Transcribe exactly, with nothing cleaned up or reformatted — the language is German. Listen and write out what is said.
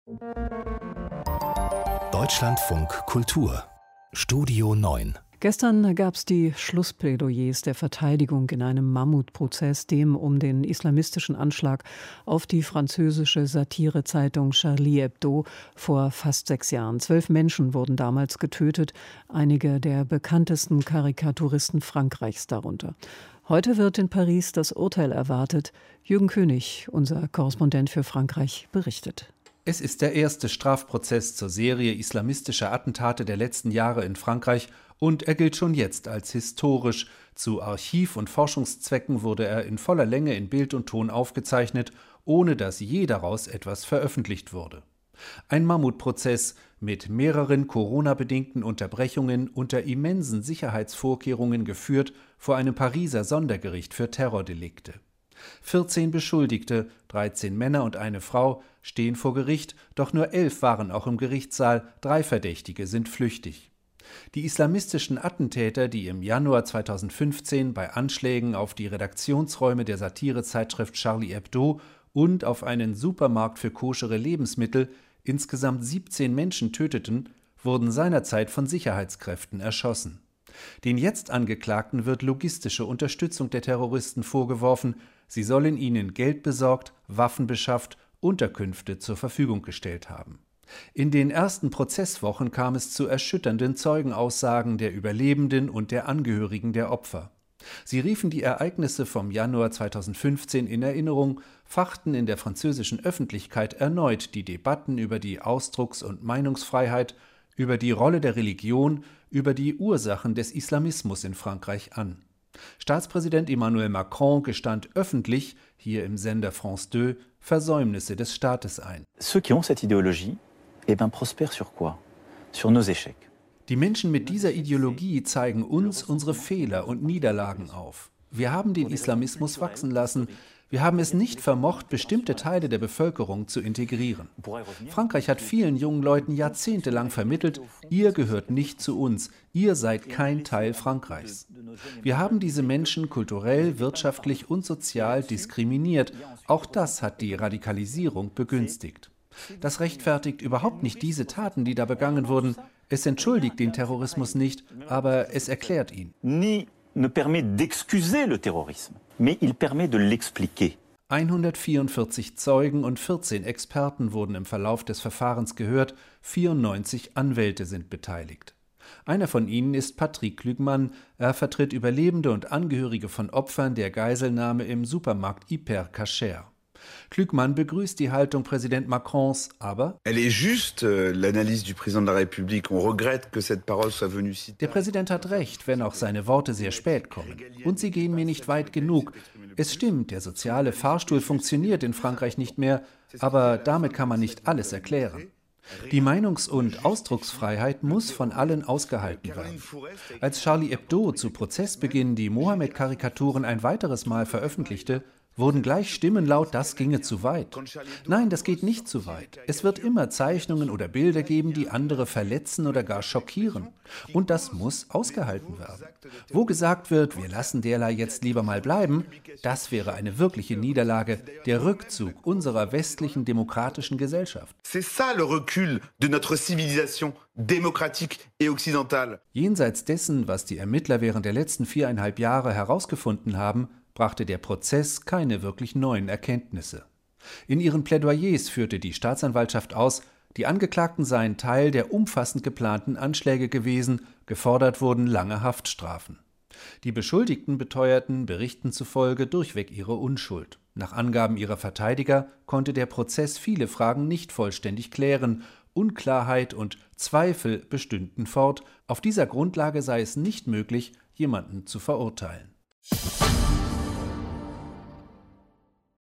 Deutschlandfunk Kultur Studio neun. Gestern gab es die Schlussplädoyers der Verteidigung in einem Mammutprozess, dem um den islamistischen Anschlag auf die französische Satirezeitung Charlie Hebdo vor fast sechs Jahren. Zwölf Menschen wurden damals getötet, einige der bekanntesten Karikaturisten Frankreichs darunter. Heute wird in Paris das Urteil erwartet. Jürgen König, unser Korrespondent für Frankreich, berichtet. Es ist der erste Strafprozess zur Serie islamistischer Attentate der letzten Jahre in Frankreich und er gilt schon jetzt als historisch. Zu Archiv- und Forschungszwecken wurde er in voller Länge in Bild und Ton aufgezeichnet, ohne dass je daraus etwas veröffentlicht wurde. Ein Mammutprozess mit mehreren Corona-bedingten Unterbrechungen unter immensen Sicherheitsvorkehrungen geführt vor einem Pariser Sondergericht für Terrordelikte. vierzehn Beschuldigte, dreizehn Männer und eine Frau, stehen vor Gericht, doch nur elf waren auch im Gerichtssaal, drei Verdächtige sind flüchtig. Die islamistischen Attentäter, die im Januar zweitausendfünfzehn bei Anschlägen auf die Redaktionsräume der Satirezeitschrift Charlie Hebdo und auf einen Supermarkt für koschere Lebensmittel insgesamt siebzehn Menschen töteten, wurden seinerzeit von Sicherheitskräften erschossen. Den jetzt Angeklagten wird logistische Unterstützung der Terroristen vorgeworfen, sie sollen ihnen Geld besorgt, Waffen beschafft, Unterkünfte zur Verfügung gestellt haben. In den ersten Prozesswochen kam es zu erschütternden Zeugenaussagen der Überlebenden und der Angehörigen der Opfer. Sie riefen die Ereignisse vom Januar zweitausendfünfzehn in Erinnerung, fachten in der französischen Öffentlichkeit erneut die Debatten über die Ausdrucks- und Meinungsfreiheit, über die Rolle der Religion, über die Ursachen des Islamismus in Frankreich an. Staatspräsident Emmanuel Macron gestand öffentlich, hier im Sender France zwei, Versäumnisse des Staates ein. Ceux qui ont cette idéologie, eh ben prospèrent sur quoi? Sur nos échecs. Die Menschen mit dieser Ideologie zeigen uns unsere Fehler und Niederlagen auf. Wir haben den Islamismus wachsen lassen. Wir haben es nicht vermocht, bestimmte Teile der Bevölkerung zu integrieren. Frankreich hat vielen jungen Leuten jahrzehntelang vermittelt, ihr gehört nicht zu uns, ihr seid kein Teil Frankreichs. Wir haben diese Menschen kulturell, wirtschaftlich und sozial diskriminiert. Auch das hat die Radikalisierung begünstigt. Das rechtfertigt überhaupt nicht diese Taten, die da begangen wurden. Es entschuldigt den Terrorismus nicht, aber es erklärt ihn. Ni ne permet d'excuser le terrorisme, mais il permet de l'expliquer. hundertvierundvierzig Zeugen und vierzehn Experten wurden im Verlauf des Verfahrens gehört, vierundneunzig Anwälte sind beteiligt. Einer von ihnen ist Patrick Clugman, er vertritt Überlebende und Angehörige von Opfern der Geiselnahme im Supermarkt Hyper Cacher. Clugman begrüßt die Haltung Präsident Macrons, aber Elle est juste, l'analyse du président de la République. On regrette que cette parole soit venue si tard. Der Präsident hat recht, wenn auch seine Worte sehr spät kommen. Und sie gehen mir nicht weit genug. Es stimmt, der soziale Fahrstuhl funktioniert in Frankreich nicht mehr, aber damit kann man nicht alles erklären. Die Meinungs- und Ausdrucksfreiheit muss von allen ausgehalten werden. Als Charlie Hebdo zu Prozessbeginn die Mohammed-Karikaturen ein weiteres Mal veröffentlichte, wurden gleich Stimmen laut, das ginge zu weit. Nein, das geht nicht zu weit. Es wird immer Zeichnungen oder Bilder geben, die andere verletzen oder gar schockieren. Und das muss ausgehalten werden. Wo gesagt wird, wir lassen derlei jetzt lieber mal bleiben, das wäre eine wirkliche Niederlage, der Rückzug unserer westlichen demokratischen Gesellschaft. C'est ça le recul de notre civilisation démocratique et occidentale. Jenseits dessen, was die Ermittler während der letzten viereinhalb Jahre herausgefunden haben, brachte der Prozess keine wirklich neuen Erkenntnisse. In ihren Plädoyers führte die Staatsanwaltschaft aus, die Angeklagten seien Teil der umfassend geplanten Anschläge gewesen, gefordert wurden lange Haftstrafen. Die Beschuldigten beteuerten Berichten zufolge durchweg ihre Unschuld. Nach Angaben ihrer Verteidiger konnte der Prozess viele Fragen nicht vollständig klären, Unklarheit und Zweifel bestünden fort. Auf dieser Grundlage sei es nicht möglich, jemanden zu verurteilen.